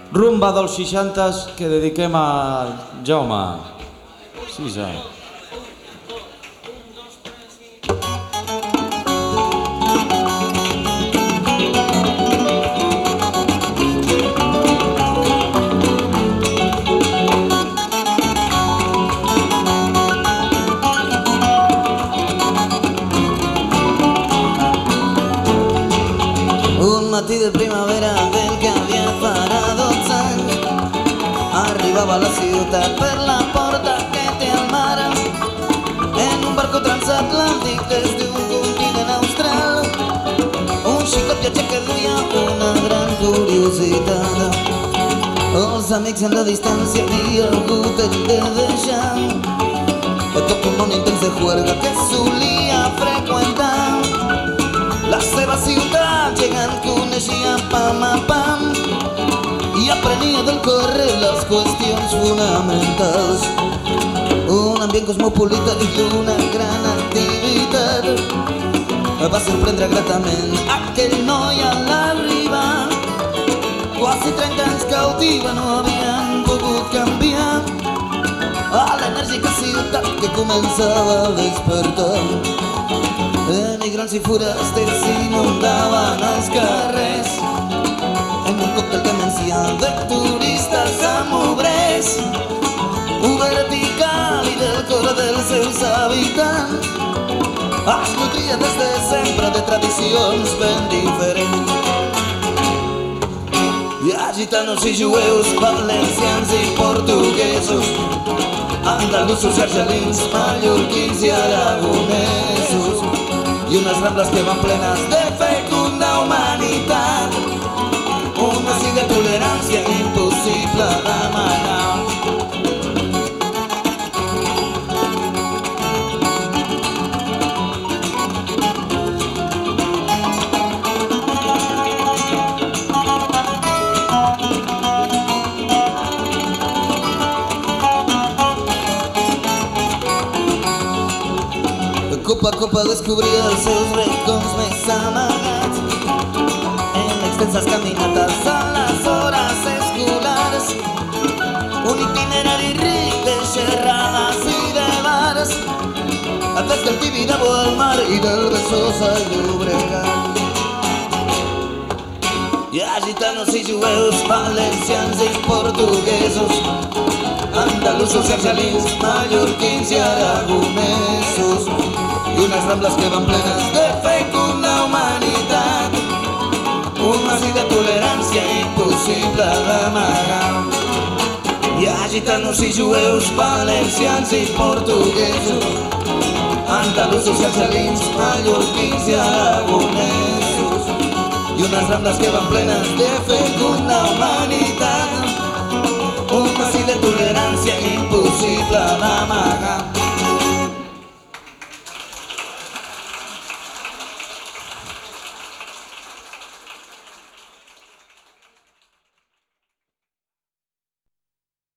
Rumba dels 60s que dediquem a Jaume. Sí, ja. Un matí de primavera del que havia farà 12 anys arribava a la ciutat per la porta que té al mar en un barco transatlàntic des d'un continent austral. Un xicot viatger que duia una gran curiositat. Els amics en la distància havia hagut de deixar tot un món intens de juerga que solia freqüentar. La seva ciutat gegant coneixia pam a pam i aprenia del carrer les qüestions fonamentals. Un ambient cosmopolita i d'una gran activitat va sorprendre gratament aquell noi a l'arribar. Quasi 30 anys cautiva no havien pogut canviar a l'enèrgica ciutat que començava a despertar. Emigrants i forasters s'inundaven els carrers en un còctel que mencia de turistes amb obrers, obert i càlid el cor dels seus habitants. Es nutria des de sempre de tradicions ben diferents. Hi ha gitanos i jueus, valencians i portuguesos, andalusos i argelins, mallorquins i aragonesos, i unes rambles que van plenes de fecunda humanitat, un massís de tolerància impossible d'amagar. Copa a copa descobria els seus racons més amagats en extenses caminates a les hores escolars. Un itinerari ric de xerrades i de bars des del Tibidabo al mar i del Besòs al Llobregat. Hi ha gitanos i jueus, valencians i portuguesos, andalusos i argelins, mallorquins i aragonesos, i unes rambles que van plenes de fecunda humanitat, un massís de tolerància impossible d'amagar. Hi ha gitanos i jueus, valencians i portuguesos, andalusos i argelins, mallorquins i aragonesos, i unes rambles que van plenes de fecunda humanitat, un massís de tolerància impossible d'amagar.